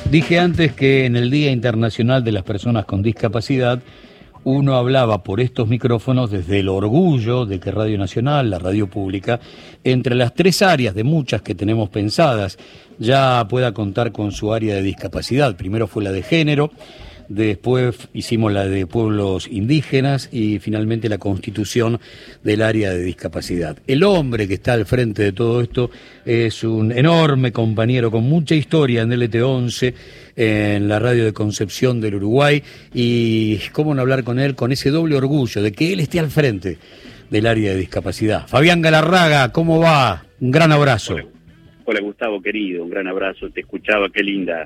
Dije antes que en el Día Internacional de las Personas con Discapacidad uno hablaba por estos micrófonos desde el orgullo de que Radio Nacional, la radio pública, entre las tres áreas de muchas que tenemos pensadas, ya pueda contar con su área de discapacidad. Primero fue la de género, después hicimos la de pueblos indígenas y finalmente la constitución del área de discapacidad. El hombre que está al frente de todo esto es un enorme compañero con mucha historia en LT11, en la radio de Concepción del Uruguay, y cómo no hablar con él con ese doble orgullo de que él esté al frente del área de discapacidad. Fabián Galarraga, ¿cómo va? Un gran abrazo. Hola Gustavo, querido, un gran abrazo. Te escuchaba, qué linda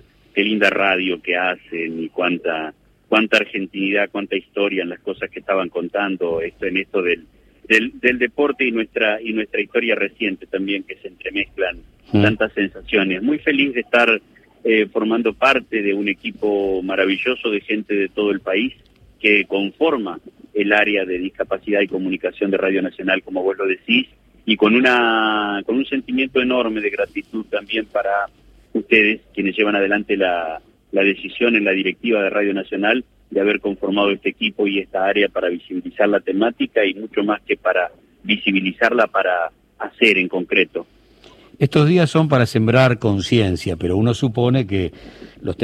radio que hacen y cuánta argentinidad, cuánta historia en las cosas que estaban contando, en esto del deporte y nuestra historia reciente también, que se entremezclan tantas sensaciones. Muy feliz de estar formando parte de un equipo maravilloso de gente de todo el país que conforma el área de discapacidad y comunicación de Radio Nacional, como vos lo decís, y con un sentimiento enorme de gratitud también para ustedes, quienes llevan adelante la decisión en la directiva de Radio Nacional de haber conformado este equipo y esta área para visibilizar la temática y mucho más que para visibilizarla, para hacer en concreto. Estos días son para sembrar conciencia, pero uno supone que los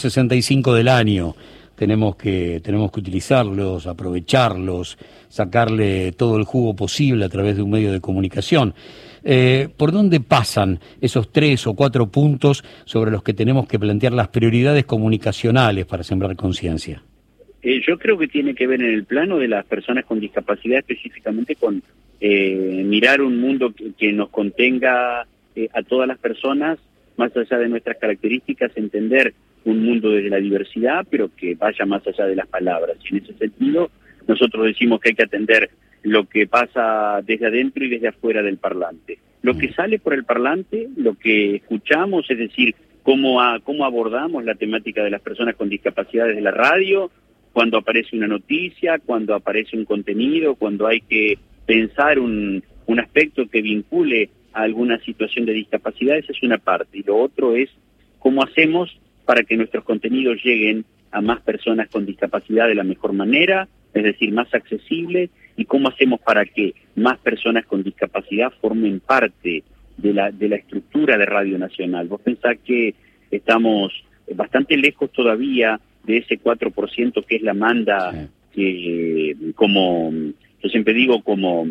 365 del año tenemos que utilizarlos, aprovecharlos, sacarle todo el jugo posible a través de un medio de comunicación. ¿Por dónde pasan esos 3 o 4 puntos sobre los que tenemos que plantear las prioridades comunicacionales para sembrar conciencia? Yo creo que tiene que ver en el plano de las personas con discapacidad, específicamente con mirar un mundo que nos contenga a todas las personas, más allá de nuestras características, entender un mundo desde la diversidad, pero que vaya más allá de las palabras. Y en ese sentido, nosotros decimos que hay que atender lo que pasa desde adentro y desde afuera del parlante. Lo que sale por el parlante, lo que escuchamos, es decir, cómo abordamos la temática de las personas con discapacidad desde la radio, cuando aparece una noticia, cuando aparece un contenido, cuando hay que pensar un aspecto que vincule a alguna situación de discapacidad, esa es una parte. Y lo otro es cómo hacemos para que nuestros contenidos lleguen a más personas con discapacidad de la mejor manera, es decir, más accesible, y cómo hacemos para que más personas con discapacidad formen parte de la estructura de Radio Nacional. Vos pensás que estamos bastante lejos todavía de ese 4% que es la manda, que yo siempre digo, como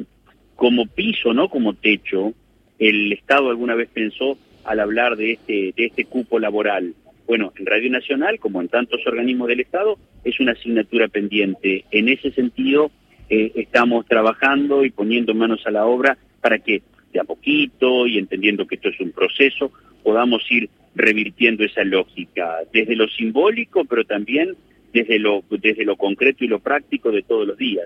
piso, no como techo. El Estado alguna vez pensó al hablar de este cupo laboral. Bueno, en Radio Nacional, como en tantos organismos del Estado, es una asignatura pendiente. En ese sentido, estamos trabajando y poniendo manos a la obra para que de a poquito, y entendiendo que esto es un proceso, podamos ir revirtiendo esa lógica, desde lo simbólico, pero también desde lo concreto y lo práctico de todos los días.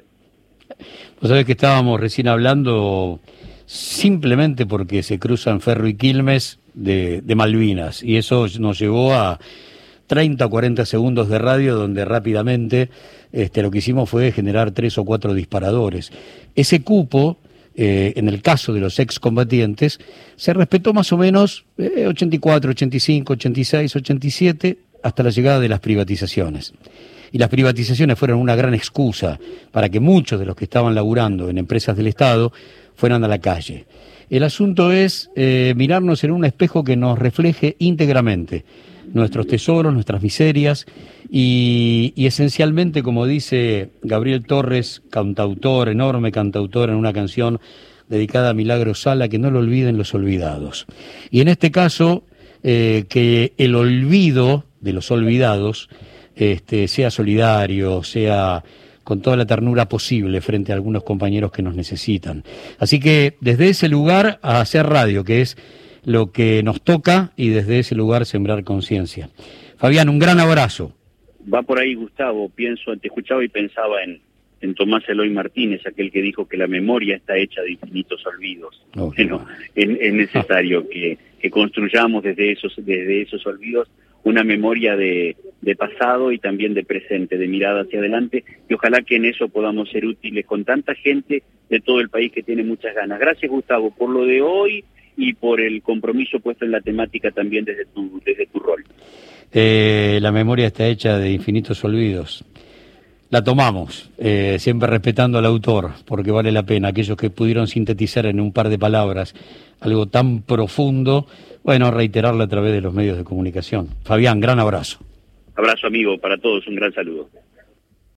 Vos sabés que estábamos recién hablando simplemente porque se cruzan Ferro y Quilmes de Malvinas, y eso nos llevó a 30 o 40 segundos de radio donde rápidamente lo que hicimos fue generar 3 o 4 disparadores. Ese cupo, en el caso de los excombatientes, se respetó más o menos 84, 85, 86, 87, hasta la llegada de las privatizaciones. Y las privatizaciones fueron una gran excusa para que muchos de los que estaban laburando en empresas del Estado fueran a la calle. El asunto es mirarnos en un espejo que nos refleje íntegramente nuestros tesoros, nuestras miserias y esencialmente, como dice Gabriel Torres, cantautor, enorme cantautor, en una canción dedicada a Milagro Sala, que no lo olviden los olvidados. Y en este caso, que el olvido de los olvidados sea solidario, sea con toda la ternura posible frente a algunos compañeros que nos necesitan. Así que desde ese lugar a hacer radio, que es lo que nos toca, y desde ese lugar sembrar conciencia. Fabián, un gran abrazo. Va por ahí, Gustavo. Te escuchaba y pensaba en Tomás Eloy Martínez, aquel que dijo que la memoria está hecha de infinitos olvidos. Bueno, es necesario que construyamos desde esos olvidos una memoria de pasado y también de presente, de mirada hacia adelante, y ojalá que en eso podamos ser útiles con tanta gente de todo el país que tiene muchas ganas. Gracias, Gustavo, por lo de hoy y por el compromiso puesto en la temática también desde tu rol. La memoria está hecha de infinitos olvidos. La tomamos, siempre respetando al autor, porque vale la pena. Aquellos que pudieron sintetizar en un par de palabras algo tan profundo, bueno, reiterarlo a través de los medios de comunicación. Fabián, gran abrazo. Abrazo, amigo, para todos, un gran saludo.